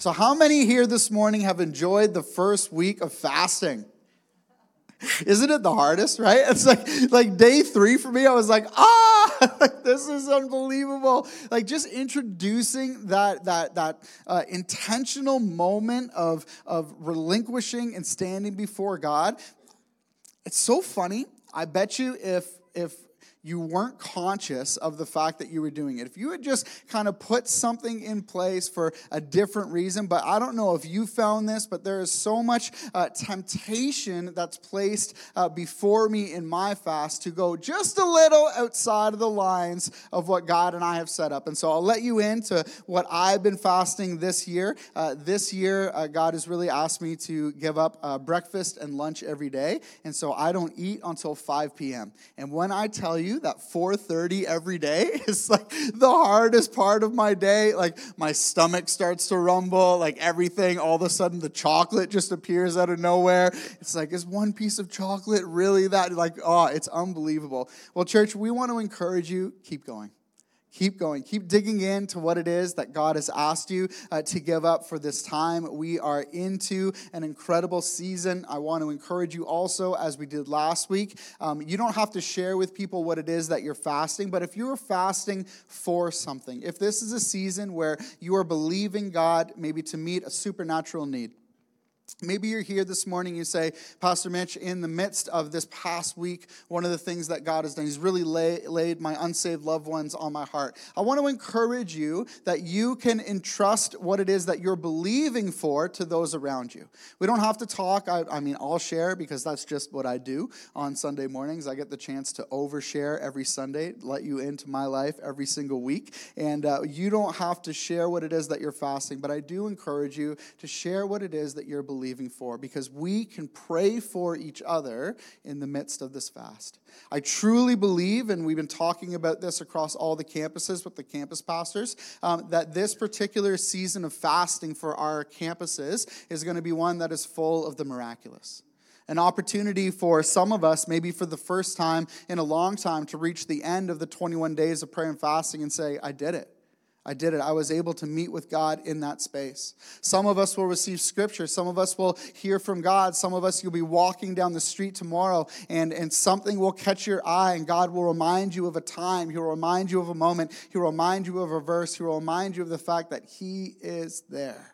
So how many here this morning have enjoyed the first week of fasting? Isn't it the hardest, right? It's like day 3 for me. I was like, this is unbelievable. Like just introducing that intentional moment of relinquishing and standing before God. It's so funny. I bet you if you weren't conscious of the fact that you were doing it. If you had just kind of put something in place for a different reason, but I don't know if you found this, but there is so much temptation that's placed before me in my fast to go just a little outside of the lines of what God and I have set up. And so I'll let you into what I've been fasting this year. God has really asked me to give up breakfast and lunch every day. And so I don't eat until 5 p.m. And when I tell you that 4:30 every day is like the hardest part of my day. Like my stomach starts to rumble, like everything, all of a sudden the chocolate just appears out of nowhere. It's like, is one piece of chocolate really that? Like, it's unbelievable. Well, church, we want to encourage you, keep going. Keep going. Keep digging into what it is that God has asked you to give up for this time. We are into an incredible season. I want to encourage you also, as we did last week, you don't have to share with people what it is that you're fasting, but if you're fasting for something, if this is a season where you are believing God maybe to meet a supernatural need, maybe you're here this morning, you say, Pastor Mitch, in the midst of this past week, one of the things that God has done, He's really laid my unsaved loved ones on my heart. I want to encourage you that you can entrust what it is that you're believing for to those around you. We don't have to talk. I'll share because that's just what I do on Sunday mornings. I get the chance to overshare every Sunday, let you into my life every single week. And you don't have to share what it is that you're fasting, but I do encourage you to share what it is that you're believing for, because we can pray for each other in the midst of this fast. I truly believe, and we've been talking about this across all the campuses with the campus pastors, that this particular season of fasting for our campuses is going to be one that is full of the miraculous. An opportunity for some of us, maybe for the first time in a long time, to reach the end of the 21 days of prayer and fasting and say, I did it. I did it. I was able to meet with God in that space. Some of us will receive scripture. Some of us will hear from God. Some of us, you'll be walking down the street tomorrow and something will catch your eye and God will remind you of a time. He'll remind you of a moment. He'll remind you of a verse. He'll remind you of the fact that He is there.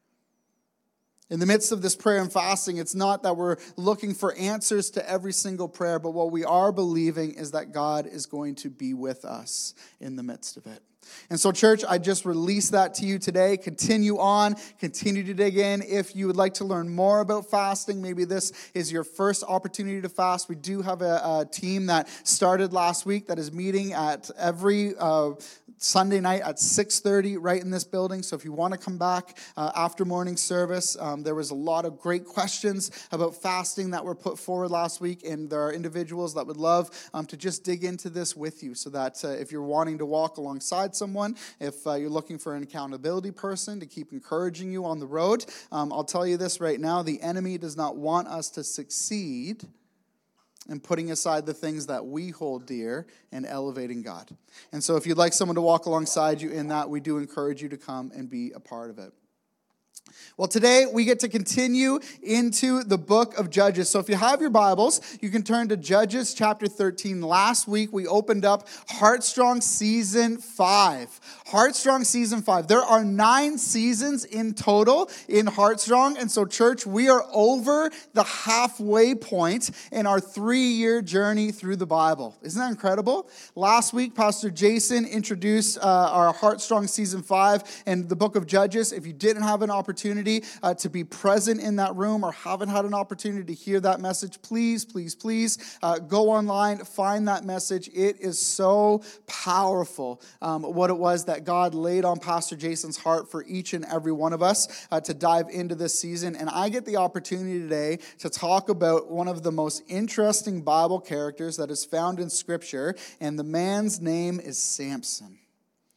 In the midst of this prayer and fasting, it's not that we're looking for answers to every single prayer, but what we are believing is that God is going to be with us in the midst of it. And so, church, I just released that to you today. Continue on. Continue to dig in. If you would like to learn more about fasting, maybe this is your first opportunity to fast. We do have a team that started last week that is meeting at every Sunday night at 6:30 right in this building. So if you want to come back after morning service, there was a lot of great questions about fasting that were put forward last week, and there are individuals that would love to just dig into this with you, so that if you're wanting to walk alongside someone, if you're looking for an accountability person to keep encouraging you on the road, I'll tell you this right now, the enemy does not want us to succeed and putting aside the things that we hold dear and elevating God. And so if you'd like someone to walk alongside you in that, we do encourage you to come and be a part of it. Well, today we get to continue into the book of Judges. So if you have your Bibles, you can turn to Judges chapter 13. Last week we opened up Heartstrong Season 5. Heartstrong Season 5. There are 9 seasons in total in Heartstrong. And so, church, we are over the halfway point in our 3-year journey through the Bible. Isn't that incredible? Last week, Pastor Jason introduced our Heartstrong Season 5 and the book of Judges. If you didn't have an opportunity to be present in that room or haven't had an opportunity to hear that message, please go online, find that message. It is so powerful what it was that God laid on Pastor Jason's heart for each and every one of us to dive into this season. And I get the opportunity today to talk about one of the most interesting Bible characters that is found in Scripture, and the man's name is Samson.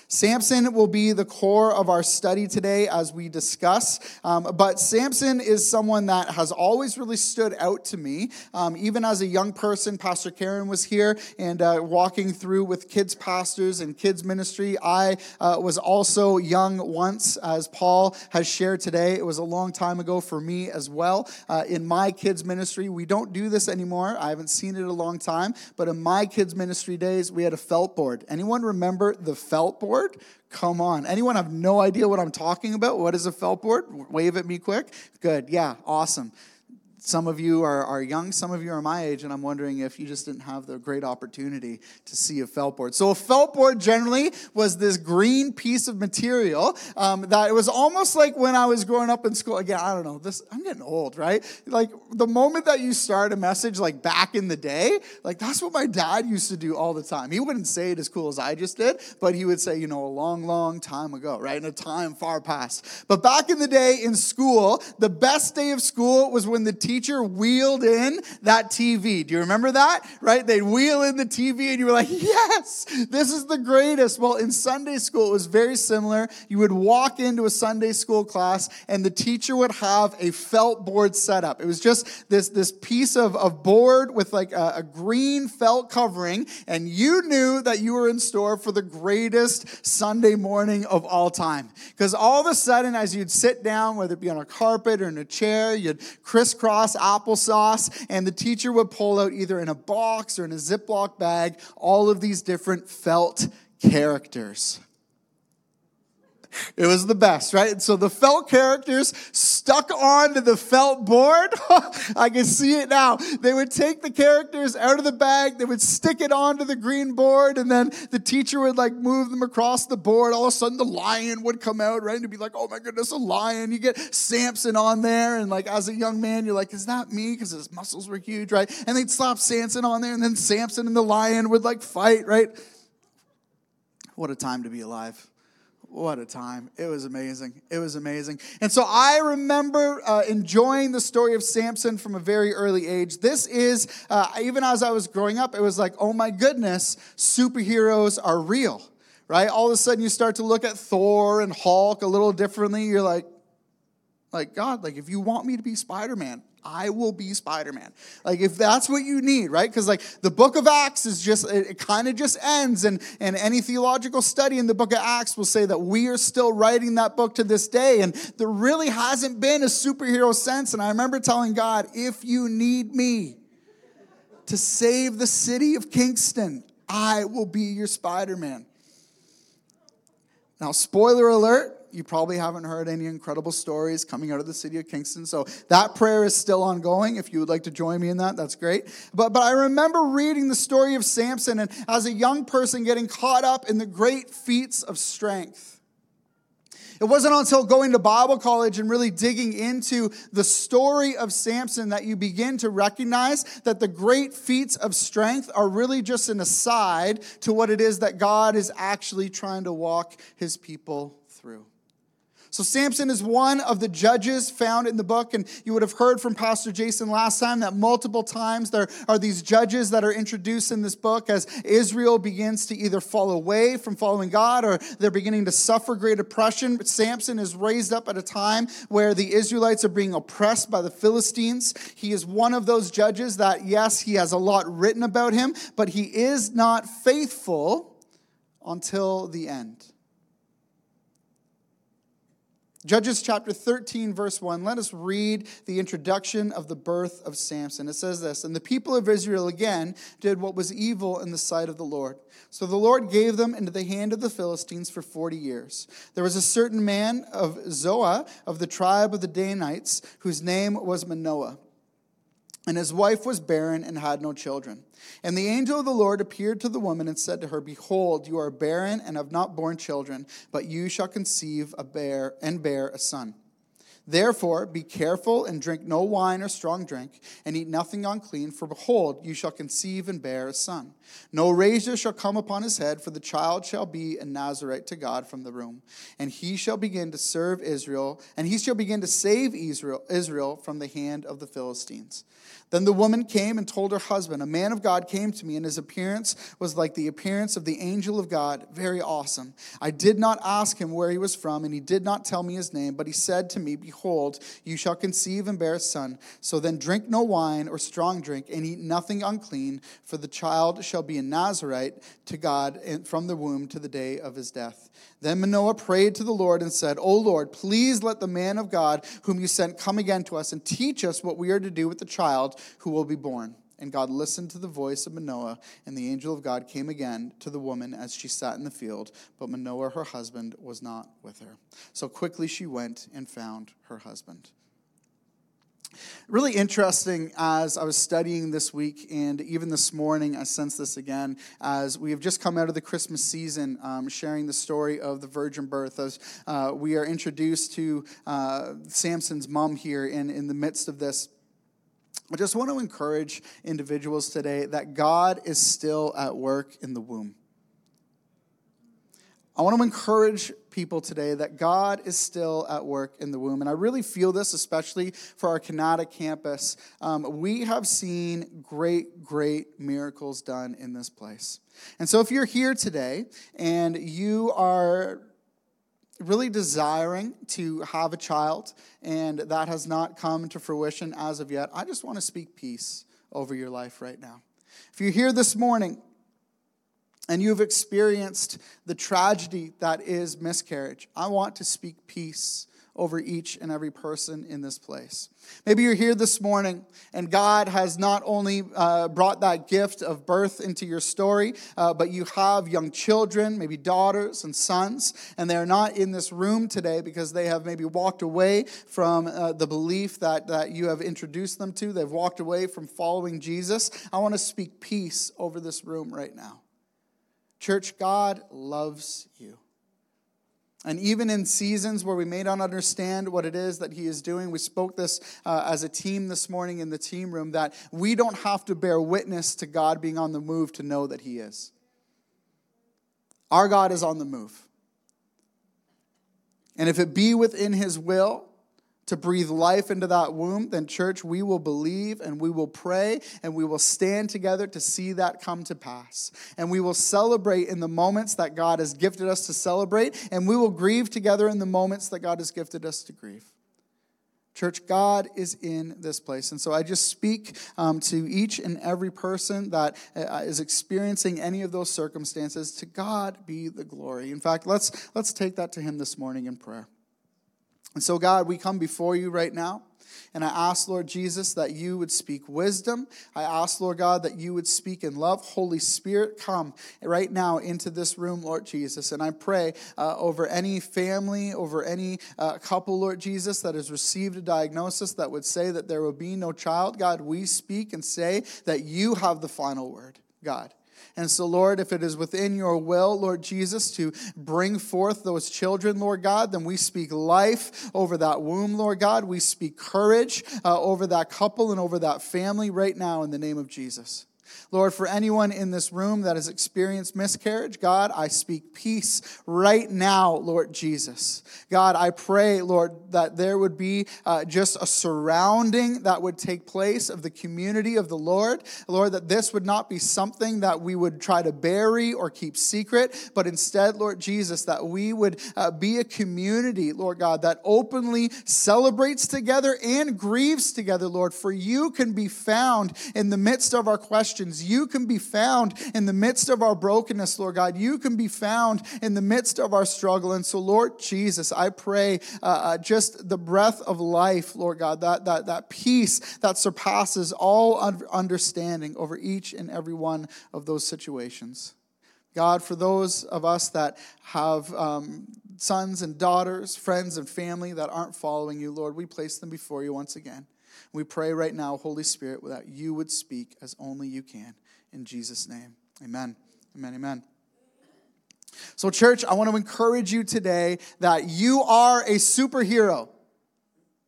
Samson will be the core of our study today as we discuss. But Samson is someone that has always really stood out to me. Even as a young person, Pastor Karen was here and walking through with kids pastors and kids ministry. I was also young once, as Paul has shared today. It was a long time ago for me as well. In my kids ministry, we don't do this anymore. I haven't seen it in a long time. But in my kids ministry days, we had a felt board. Anyone remember the felt board? Come on. Anyone have no idea what I'm talking about? What is a felt board? Wave at me quick. Good. Yeah. Awesome. Some of you are young, some of you are my age, and I'm wondering if you just didn't have the great opportunity to see a felt board. So a felt board generally was this green piece of material that it was almost like when I was growing up in school. Again, I don't know, I'm getting old, right? Like the moment that you start a message, like back in the day, like that's what my dad used to do all the time. He wouldn't say it as cool as I just did, but he would say, a long, long time ago, right? In a time far past. But back in the day in school, the best day of school was when the teacher wheeled in that TV. Do you remember that? Right? They'd wheel in the TV and you were like, yes, this is the greatest. Well, in Sunday school, it was very similar. You would walk into a Sunday school class and the teacher would have a felt board set up. It was just this piece of board with like a green felt covering, and you knew that you were in store for the greatest Sunday morning of all time. Because all of a sudden, as you'd sit down, whether it be on a carpet or in a chair, you'd crisscross applesauce, and the teacher would pull out either in a box or in a Ziploc bag all of these different felt characters. It was the best, right? So the felt characters stuck onto the felt board. I can see it now. They would take the characters out of the bag. They would stick it onto the green board, and then the teacher would like move them across the board. All of a sudden, the lion would come out, right? And you'd be like, oh my goodness, a lion. You get Samson on there, and like as a young man, you're like, is that me? Because his muscles were huge, right? And they'd slap Samson on there, and then Samson and the lion would like fight, right? What a time to be alive. What a time. It was amazing. It was amazing. And so I remember enjoying the story of Samson from a very early age. This is, even as I was growing up, it was like, oh my goodness, superheroes are real, right? All of a sudden you start to look at Thor and Hulk a little differently. You're like, God, like if you want me to be Spider-Man, I will be Spider-Man. Like if that's what you need, right? Because like the book of Acts is just, it kind of just ends. And any theological study in the book of Acts will say that we are still writing that book to this day. And there really hasn't been a superhero since. And I remember telling God, if you need me to save the city of Kingston, I will be your Spider-Man. Now, spoiler alert, you probably haven't heard any incredible stories coming out of the city of Kingston. So that prayer is still ongoing. If you would like to join me in that, that's great. But I remember reading the story of Samson and as a young person getting caught up in the great feats of strength. It wasn't until going to Bible college and really digging into the story of Samson that you begin to recognize that the great feats of strength are really just an aside to what it is that God is actually trying to walk his people through. So Samson is one of the judges found in the book, and you would have heard from Pastor Jason last time that multiple times there are these judges that are introduced in this book as Israel begins to either fall away from following God or they're beginning to suffer great oppression. But Samson is raised up at a time where the Israelites are being oppressed by the Philistines. He is one of those judges that, yes, he has a lot written about him, but he is not faithful until the end. Judges chapter 13, verse 1. Let us read the introduction of the birth of Samson. It says this, and the people of Israel again did what was evil in the sight of the Lord. So the Lord gave them into the hand of the Philistines for 40 years. There was a certain man of Zoah of the tribe of the Danites whose name was Manoah. And his wife was barren and had no children. And the angel of the Lord appeared to the woman and said to her, behold, you are barren and have not borne children, but you shall conceive and bear a son. Therefore, be careful and drink no wine or strong drink, and eat nothing unclean, for behold, you shall conceive and bear a son. No razor shall come upon his head, for the child shall be a Nazarite to God from the womb. And he shall begin to serve Israel, and he shall begin to save Israel from the hand of the Philistines. Then the woman came and told her husband, a man of God came to me, and his appearance was like the appearance of the angel of God, very awesome. I did not ask him where he was from, and he did not tell me his name, but he said to me, behold, you shall conceive and bear a son. So then drink no wine or strong drink, and eat nothing unclean, for the child shall be a Nazarite to God from the womb to the day of his death. Then Manoah prayed to the Lord and said, O Lord, please let the man of God whom you sent come again to us and teach us what we are to do with the child who will be born. And God listened to the voice of Manoah, and the angel of God came again to the woman as she sat in the field, but Manoah, her husband, was not with her. So quickly she went and found her husband. Really interesting as I was studying this week, and even this morning I sensed this again as we have just come out of the Christmas season, sharing the story of the virgin birth as we are introduced to Samson's mom here in the midst of this. I just want to encourage individuals today that God is still at work in the womb. I want to encourage people today that God is still at work in the womb. And I really feel this, especially for our Canada campus. We have seen great miracles done in this place. And so if you're here today and you are really desiring to have a child and that has not come to fruition as of yet, I just want to speak peace over your life right now. If you're here this morning and you've experienced the tragedy that is miscarriage, I want to speak peace over each and every person in this place. Maybe you're here this morning and God has not only brought that gift of birth into your story, but you have young children, maybe daughters and sons, and they're not in this room today because they have maybe walked away from the belief that you have introduced them to. They've walked away from following Jesus. I want to speak peace over this room right now. Church, God loves you. And even in seasons where we may not understand what it is that he is doing, we spoke this as a team this morning in the team room, that we don't have to bear witness to God being on the move to know that he is. Our God is on the move. And if it be within his will to breathe life into that womb, then church, we will believe and we will pray and we will stand together to see that come to pass. And we will celebrate in the moments that God has gifted us to celebrate, and we will grieve together in the moments that God has gifted us to grieve. Church, God is in this place. And so I just speak to each and every person that is experiencing any of those circumstances. To God be the glory. In fact, let's take that to him this morning in prayer. And so, God, we come before you right now, and I ask, Lord Jesus, that you would speak wisdom. I ask, Lord God, that you would speak in love. Holy Spirit, come right now into this room, Lord Jesus. And I pray over any family, over any couple, Lord Jesus, that has received a diagnosis that would say that there will be no child. God, we speak and say that you have the final word, God. And so, Lord, if it is within your will, Lord Jesus, to bring forth those children, Lord God, then we speak life over that womb, Lord God. We speak courage over that couple and over that family right now in the name of Jesus. Lord, for anyone in this room that has experienced miscarriage, God, I speak peace right now, Lord Jesus. God, I pray, Lord, that there would be just a surrounding that would take place of the community of the Lord. Lord, that this would not be something that we would try to bury or keep secret, but instead, Lord Jesus, that we would be a community, Lord God, that openly celebrates together and grieves together, Lord, for you can be found in the midst of our questions. You can be found in the midst of our brokenness, Lord God. You can be found in the midst of our struggle. And so, Lord Jesus, I pray just the breath of life, Lord God, that peace that surpasses all understanding over each and every one of those situations. God, for those of us that have sons and daughters, friends and family that aren't following you, Lord, we place them before you once again. We pray right now, Holy Spirit, that you would speak as only you can. In Jesus' name, amen. Amen, amen. So, church, I want to encourage you today that you are a superhero.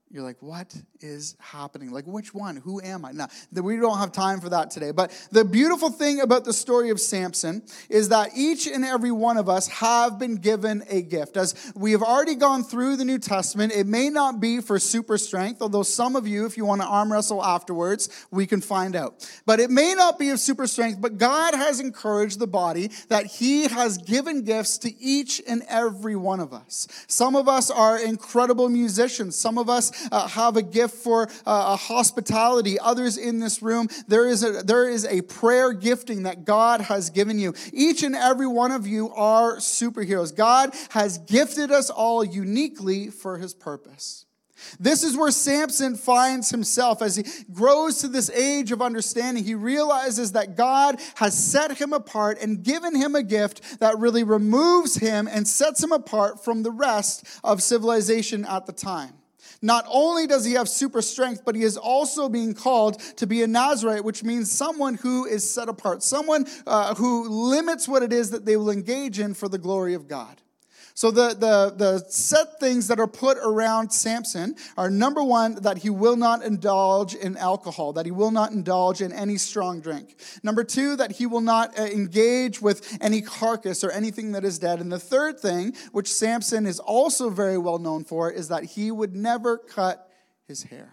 You're like, what is happening? Like, which one? Who am I? Now, we don't have time for that today. But the beautiful thing about the story of Samson is that each and every one of us have been given a gift. As we have already gone through the New Testament, it may not be for super strength, although some of you, if you want to arm wrestle afterwards, we can find out. But it may not be of super strength, but God has encouraged the body that he has given gifts to each and every one of us. Some of us are incredible musicians. Some of us have a gift for hospitality. Others in this room, there is a prayer gifting that God has given you. Each and every one of you are superheroes. God has gifted us all uniquely for his purpose. This is where Samson finds himself as he grows to this age of understanding. He realizes that God has set him apart and given him a gift that really removes him and sets him apart from the rest of civilization at the time. Not only does he have super strength, but he is also being called to be a Nazarite, which means someone who is set apart, someone who limits what it is that they will engage in for the glory of God. So the set things that are put around Samson are, number one, that he will not indulge in alcohol, that he will not indulge in any strong drink. Number two, that he will not engage with any carcass or anything that is dead. And the third thing, which Samson is also very well known for, is that he would never cut his hair.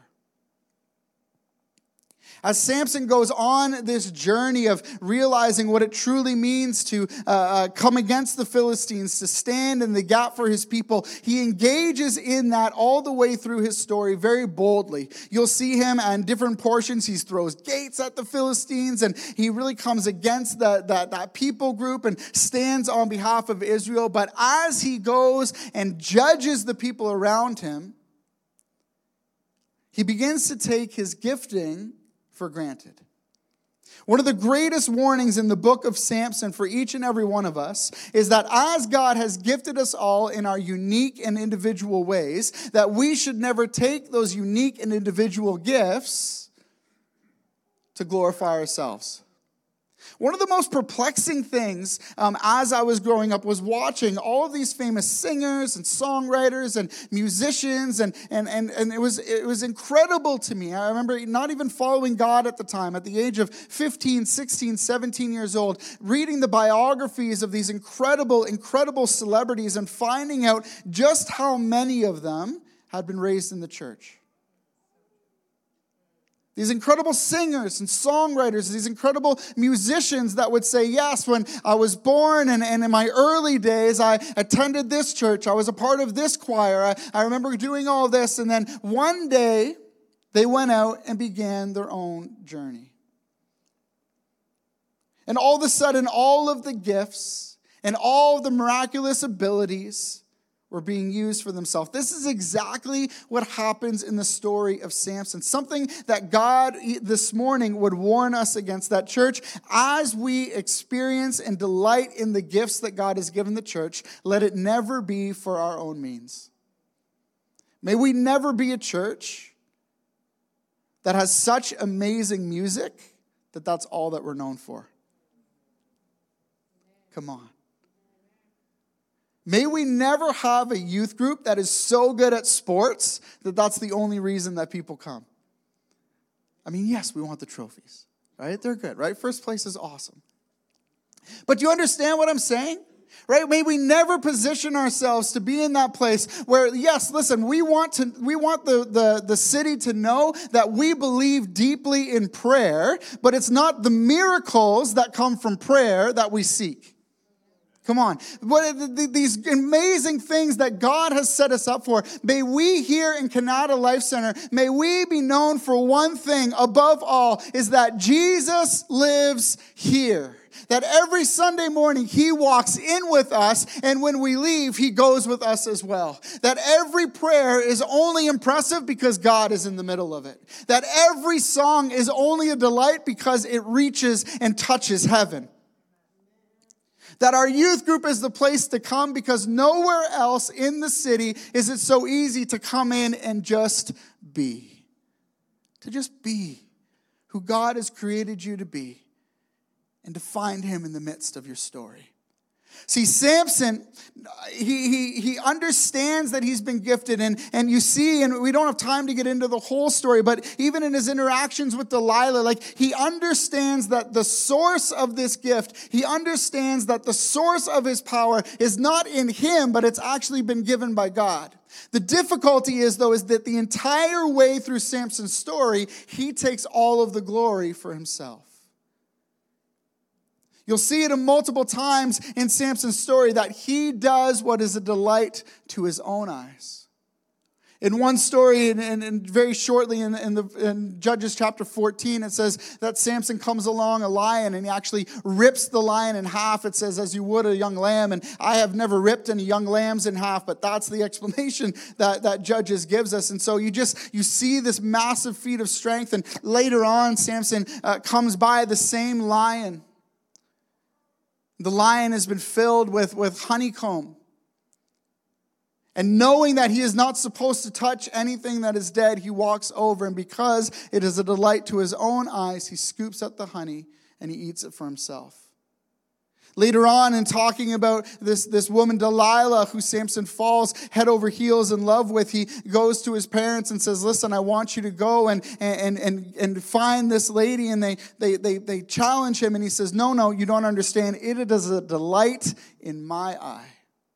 As Samson goes on this journey of realizing what it truly means to come against the Philistines, to stand in the gap for his people, he engages in that all the way through his story very boldly. You'll see him in different portions. He throws gates at the Philistines, and he really comes against that people group and stands on behalf of Israel. But as he goes and judges the people around him, he begins to take his gifting for granted. One of the greatest warnings in the book of Samson for each and every one of us is that as God has gifted us all in our unique and individual ways, that we should never take those unique and individual gifts to glorify ourselves. One of the most perplexing things as I was growing up was watching all of these famous singers and songwriters and musicians, and it was incredible to me. I remember not even following God at the time, at the age of 15, 16, 17 years old, reading the biographies of these incredible celebrities and finding out just how many of them had been raised in the church. These incredible singers and songwriters, these incredible musicians that would say, yes, when I was born and in my early days, I attended this church. I was a part of this choir. I remember doing all this. And then one day, they went out and began their own journey. And all of a sudden, all of the gifts and all of the miraculous abilities were being used for themselves. This is exactly what happens in the story of Samson. Something that God this morning would warn us against. That church, as we experience and delight in the gifts that God has given the church, let it never be for our own means. May we never be a church that has such amazing music that that's all that we're known for. Come on. May we never have a youth group that is so good at sports that that's the only reason that people come. I mean, yes, we want the trophies, right? They're good, right? First place is awesome. But do you understand what I'm saying? Right? May we never position ourselves to be in that place where, yes, listen, we want the city to know that we believe deeply in prayer, but it's not the miracles that come from prayer that we seek. Come on. These amazing things that God has set us up for. May we here in Canada Life Center, may we be known for one thing above all, is that Jesus lives here. That every Sunday morning he walks in with us, and when we leave, he goes with us as well. That every prayer is only impressive because God is in the middle of it. That every song is only a delight because it reaches and touches heaven. That our youth group is the place to come because nowhere else in the city is it so easy to come in and just be. To just be who God has created you to be and to find him in the midst of your story. See, Samson, he understands that he's been gifted, and you see, and we don't have time to get into the whole story, but even in his interactions with Delilah, like, he understands that the source of this gift, he understands that the source of his power is not in him, but it's actually been given by God. The difficulty is, though, is that the entire way through Samson's story, he takes all of the glory for himself. You'll see it multiple times in Samson's story that he does what is a delight to his own eyes. In one story, and very shortly in Judges chapter 14, it says that Samson comes along a lion and he actually rips the lion in half. It says, as you would a young lamb. And I have never ripped any young lambs in half, but that's the explanation that Judges gives us. And so you see this massive feat of strength. And later on, Samson comes by the same lion. The lion has been filled with honeycomb. And knowing that he is not supposed to touch anything that is dead, he walks over. And because it is a delight to his own eyes, he scoops up the honey and he eats it for himself. Later on, in talking about this woman Delilah, who Samson falls head over heels in love with, he goes to his parents and says, listen, I want you to go and find this lady. And they challenge him, and he says, no, you don't understand. It is a delight in my eye.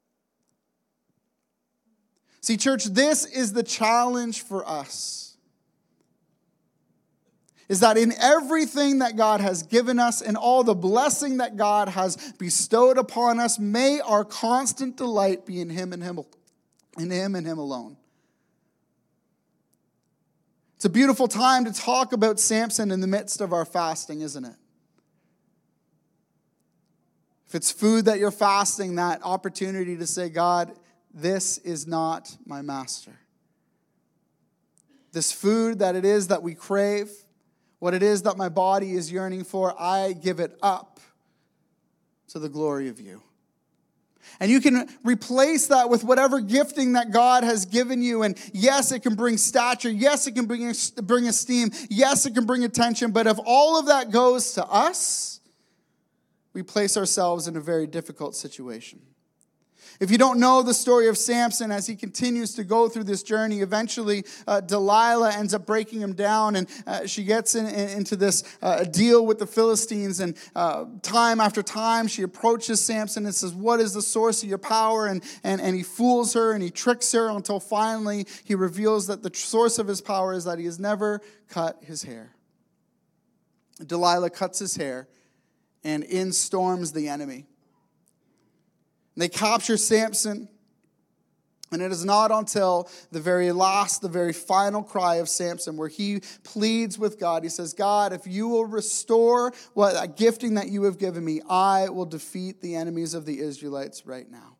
See, church, this is the challenge for us. Is that in everything that God has given us and all the blessing that God has bestowed upon us, may our constant delight be in Him and Him alone. It's a beautiful time to talk about Samson in the midst of our fasting, isn't it? If it's food that you're fasting, that opportunity to say, God, this is not my master. This food that it is that we crave, what it is that my body is yearning for, I give it up to the glory of you. And you can replace that with whatever gifting that God has given you. And yes, it can bring stature. Yes, it can bring esteem. Yes, it can bring attention. But if all of that goes to us, we place ourselves in a very difficult situation. If you don't know the story of Samson, as he continues to go through this journey, eventually Delilah ends up breaking him down, and she gets into this deal with the Philistines. And time after time, she approaches Samson and says, what is the source of your power? And he fools her and he tricks her until finally he reveals that the source of his power is that he has never cut his hair. Delilah cuts his hair, and in storms the enemy. They capture Samson, and it is not until the very last, the very final cry of Samson, where he pleads with God. He says, God, if you will restore a gifting that you have given me, I will defeat the enemies of the Israelites right now.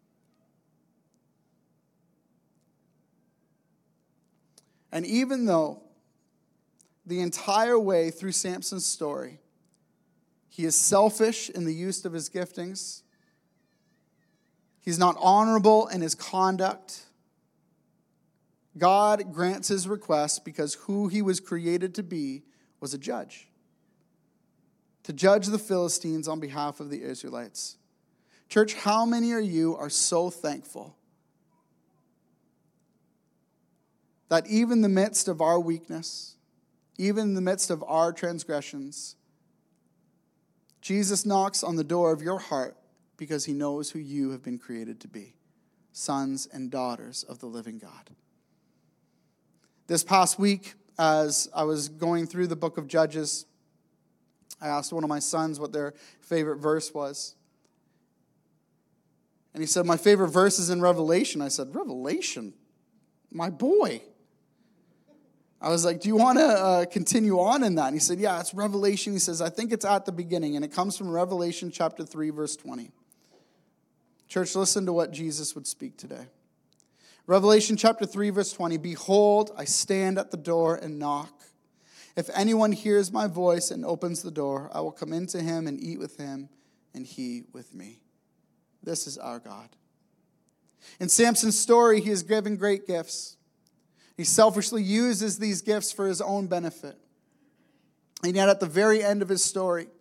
And even though the entire way through Samson's story, he is selfish in the use of his giftings, he's not honorable in his conduct, God grants his request because who he was created to be was a judge. To judge the Philistines on behalf of the Israelites. Church, how many of you are so thankful that even in the midst of our weakness, even in the midst of our transgressions, Jesus knocks on the door of your heart because he knows who you have been created to be, sons and daughters of the living God. This past week, as I was going through the book of Judges, I asked one of my sons what their favorite verse was. And he said, my favorite verse is in Revelation. I said, Revelation? My boy. I was like, do you want to continue on in that? And he said, yeah, it's Revelation. He says, I think it's at the beginning. And it comes from Revelation chapter 3, verse 20. Church, listen to what Jesus would speak today. Revelation chapter 3, verse 20. Behold, I stand at the door and knock. If anyone hears my voice and opens the door, I will come into him and eat with him, and he with me. This is our God. In Samson's story, he is given great gifts. He selfishly uses these gifts for his own benefit. And yet at the very end of his story,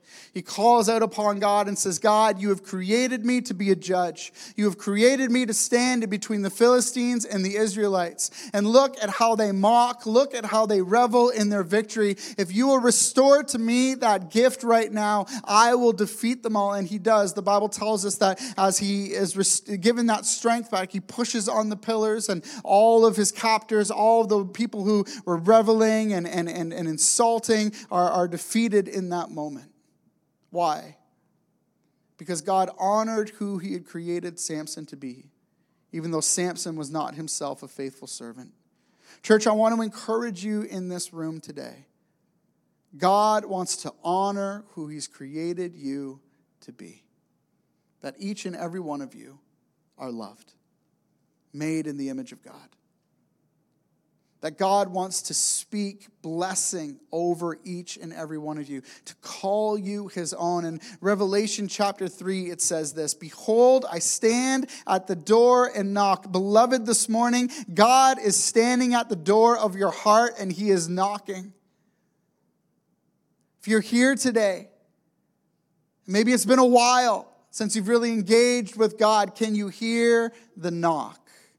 He calls out upon God and says, God, you have created me to be a judge. You have created me to stand between the Philistines and the Israelites. And look at how they mock. Look at how they revel in their victory. If you will restore to me that gift right now, I will defeat them all. And he does. The Bible tells us that as he is given that strength back, he pushes on the pillars, and all of his captors, all of the people who were reveling and insulting are defeated in that moment. Why? Because God honored who he had created Samson to be, even though Samson was not himself a faithful servant. Church, I want to encourage you in this room today. God wants to honor who he's created you to be. That each and every one of you are loved, made in the image of God. That God wants to speak blessing over each and every one of you, to call you his own. In Revelation chapter 3, it says this, behold, I stand at the door and knock. Beloved, this morning, God is standing at the door of your heart and he is knocking. If you're here today, maybe it's been a while since you've really engaged with God, can you hear the knock?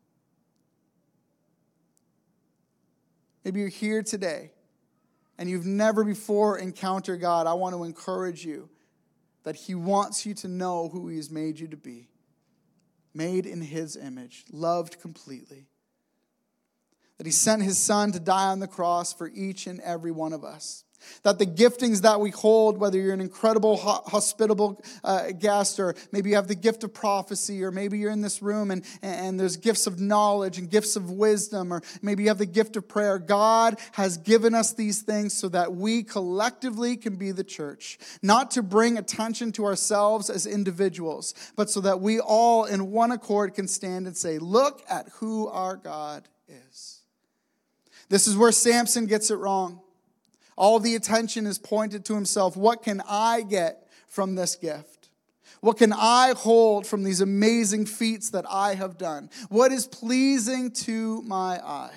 Maybe you're here today and you've never before encountered God. I want to encourage you that he wants you to know who he has made you to be. Made in his image, loved completely. That he sent his son to die on the cross for each and every one of us. That the giftings that we hold, whether you're an incredible, hospitable guest, or maybe you have the gift of prophecy, or maybe you're in this room and there's gifts of knowledge and gifts of wisdom, or maybe you have the gift of prayer. God has given us these things so that we collectively can be the church. Not to bring attention to ourselves as individuals, but so that we all in one accord can stand and say, look at who our God is. This is where Samson gets it wrong. All the attention is pointed to himself. What can I get from this gift? What can I hold from these amazing feats that I have done? What is pleasing to my eye?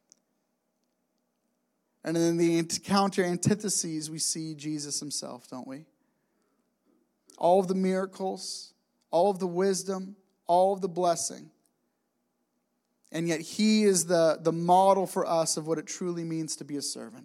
And in the counter antitheses, we see Jesus himself, don't we? All of the miracles, all of the wisdom, all of the blessing. And yet he is the model for us of what it truly means to be a servant.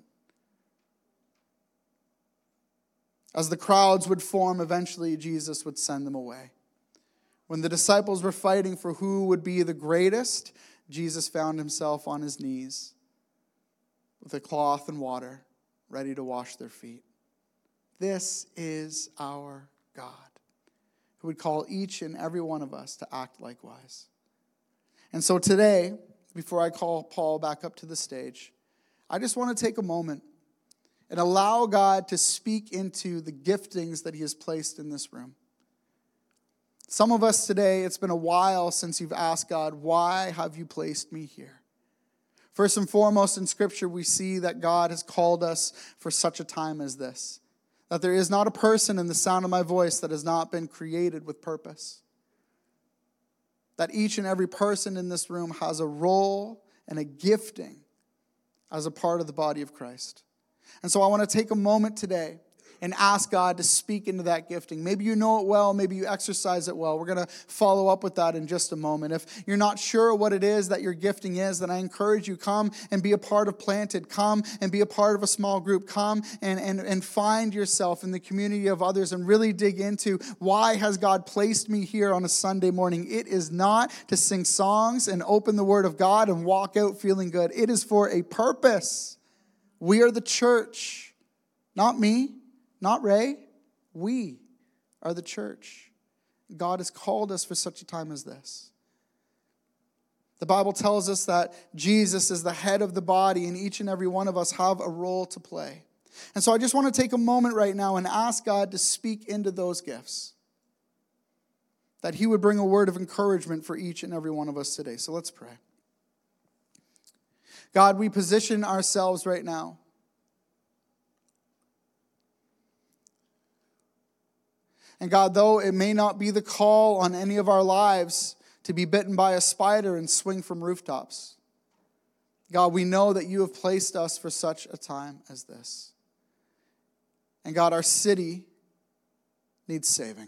As the crowds would form, eventually Jesus would send them away. When the disciples were fighting for who would be the greatest, Jesus found himself on his knees with a cloth and water, ready to wash their feet. This is our God, who would call each and every one of us to act likewise. And so today, before I call Paul back up to the stage, I just want to take a moment and allow God to speak into the giftings that he has placed in this room. Some of us today, it's been a while since you've asked God, why have you placed me here? First and foremost in Scripture, we see that God has called us for such a time as this. That there is not a person in the sound of my voice that has not been created with purpose. That each and every person in this room has a role and a gifting as a part of the body of Christ. And so I want to take a moment today and ask God to speak into that gifting. Maybe you know it well, maybe you exercise it well. We're going to follow up with that in just a moment. If you're not sure what it is that your gifting is, then I encourage you, come and be a part of Planted. Come and be a part of a small group. Come and find yourself in the community of others and really dig into, why has God placed me here on a Sunday morning? It is not to sing songs and open the Word of God and walk out feeling good. It is for a purpose. We are the church. Not me, not Ray. We are the church. God has called us for such a time as this. The Bible tells us that Jesus is the head of the body, and each and every one of us have a role to play. And so I just want to take a moment right now and ask God to speak into those gifts. That he would bring a word of encouragement for each and every one of us today. So let's pray. God, we position ourselves right now. And God, though it may not be the call on any of our lives to be bitten by a spider and swing from rooftops, God, we know that you have placed us for such a time as this. And God, our city needs saving.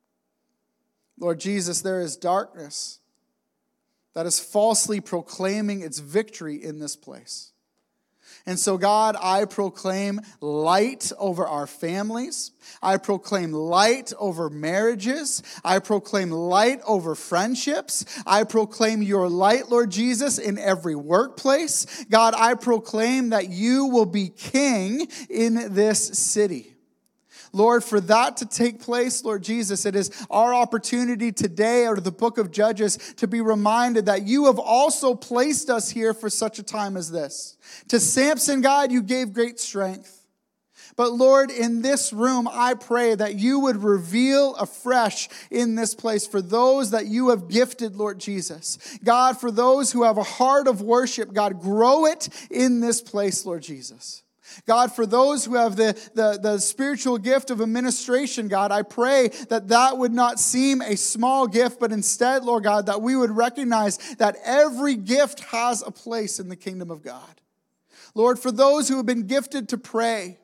Lord Jesus, there is darkness that is falsely proclaiming its victory in this place. And so, God, I proclaim light over our families. I proclaim light over marriages. I proclaim light over friendships. I proclaim your light, Lord Jesus, in every workplace. God, I proclaim that you will be king in this city. Lord, for that to take place, Lord Jesus, it is our opportunity today out of the book of Judges to be reminded that you have also placed us here for such a time as this. To Samson, God, you gave great strength. But Lord, in this room, I pray that you would reveal afresh in this place for those that you have gifted, Lord Jesus. God, for those who have a heart of worship, God, grow it in this place, Lord Jesus. God, for those who have the spiritual gift of administration, God, I pray that that would not seem a small gift, but instead, Lord God, that we would recognize that every gift has a place in the kingdom of God. Lord, for those who have been gifted to pray,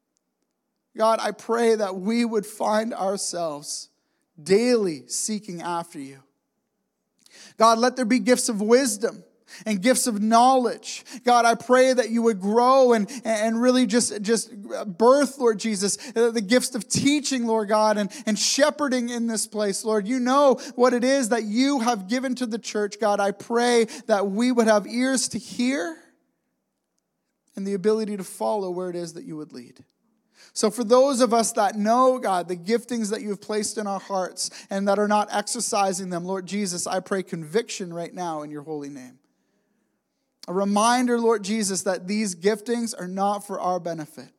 God, I pray that we would find ourselves daily seeking after you. God, let there be gifts of wisdom and gifts of knowledge. God, I pray that you would grow and really just birth, Lord Jesus, the gifts of teaching, Lord God, and shepherding in this place. Lord, you know what it is that you have given to the church. God, I pray that we would have ears to hear and the ability to follow where it is that you would lead. So for those of us that know, God, the giftings that you have placed in our hearts and that are not exercising them, Lord Jesus, I pray conviction right now in your holy name. A reminder, Lord Jesus, that these giftings are not for our benefit,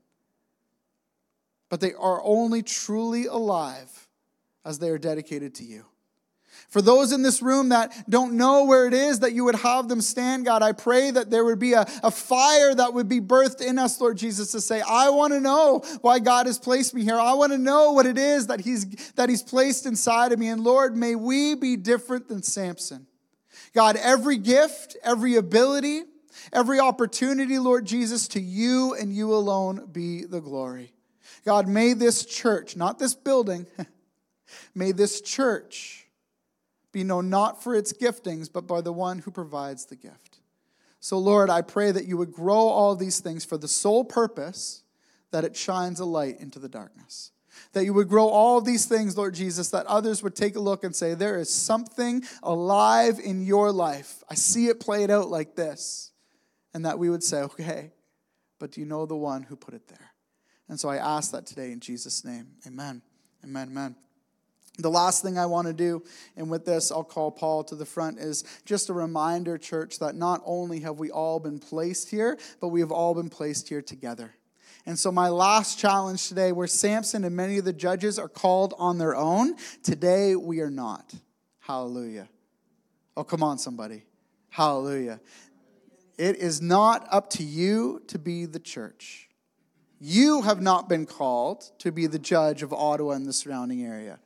but they are only truly alive as they are dedicated to you. For those in this room that don't know where it is that you would have them stand, God, I pray that there would be a fire that would be birthed in us, Lord Jesus, to say, I want to know why God has placed me here. I want to know what it is that He's placed inside of me. And Lord, may we be different than Samson. God, every gift, every ability, every opportunity, Lord Jesus, to you and you alone be the glory. God, may this church, not this building, may this church be known not for its giftings, but by the one who provides the gift. So, Lord, I pray that you would grow all these things for the sole purpose that it shines a light into the darkness. That you would grow all these things, Lord Jesus, that others would take a look and say, there is something alive in your life. I see it played out like this. And that we would say, okay, but do you know the one who put it there? And so I ask that today in Jesus' name. Amen. Amen. Amen. The last thing I want to do, and with this I'll call Paul to the front, is just a reminder, church, that not only have we all been placed here, but we have all been placed here together. And so my last challenge today, where Samson and many of the judges are called on their own, today we are not. Hallelujah. Oh, come on, somebody. Hallelujah. It is not up to you to be the church. You have not been called to be the judge of Ottawa and the surrounding area.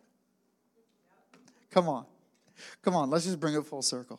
Come on. Come on, let's just bring it full circle.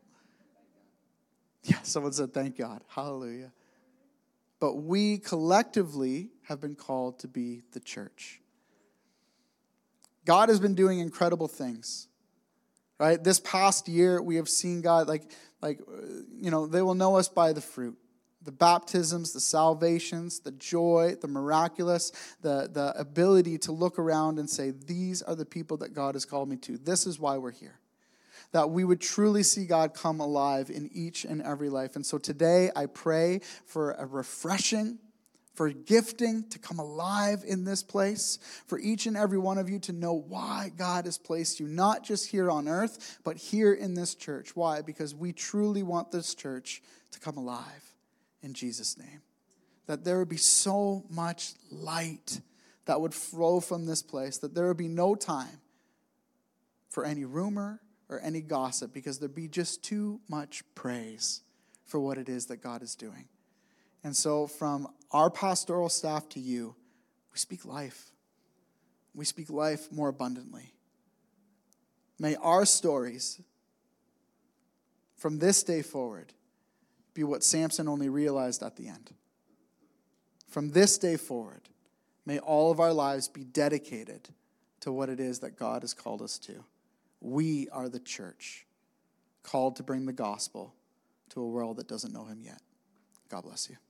Yeah, someone said, thank God. Hallelujah. But we collectively have been called to be the church. God has been doing incredible things, right? This past year, we have seen God, they will know us by the fruit. The baptisms, the salvations, the joy, the miraculous, the ability to look around and say, these are the people that God has called me to. This is why we're here. That we would truly see God come alive in each and every life. And so today I pray for a refreshing, for gifting to come alive in this place, for each and every one of you to know why God has placed you, not just here on earth, but here in this church. Why? Because we truly want this church to come alive in Jesus' name. That there would be so much light that would flow from this place, that there would be no time for any rumor or any gossip, because there'd be just too much praise for what it is that God is doing. And so from our pastoral staff to you, we speak life. We speak life more abundantly. May our stories from this day forward be what Samson only realized at the end. From this day forward, may all of our lives be dedicated to what it is that God has called us to. We are the church, called to bring the gospel to a world that doesn't know him yet. God bless you.